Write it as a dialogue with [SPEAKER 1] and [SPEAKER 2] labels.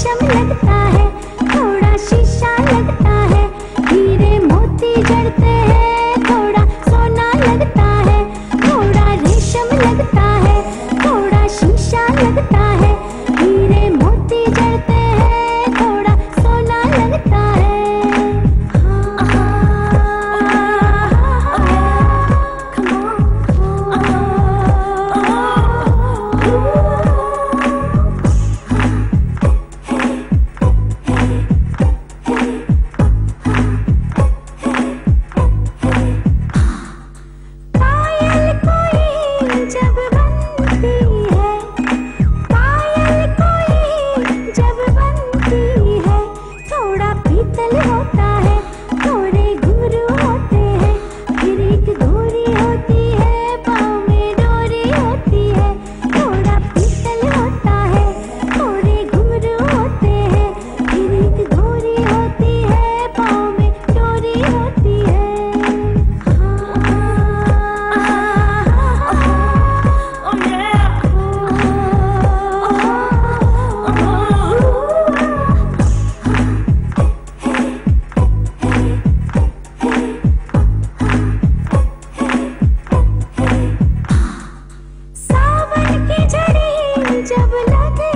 [SPEAKER 1] रेशम लगता है, थोड़ा शीशा लगता है, हीरे मोती जड़ते हैं, थोड़ा सोना लगता है, थोड़ा रेशम लगता है, थोड़ा शीशा लगता है, हीरे मोती जड़ते हैं, थोड़ा सोना लगता है। जब बनती है पायल कोई, जब बनती है थोड़ा पीतल होता है, थोड़े घुंघरू होते हैं, फिर एक डोरी होती है, पाँव में डोरी होती है, थोड़ा पीतल होता है, थोड़े घुंघरू होते हैं, फिर एक डोरी होती है, पाँव में डोरी होती है। सावन की झड़ी जब लगे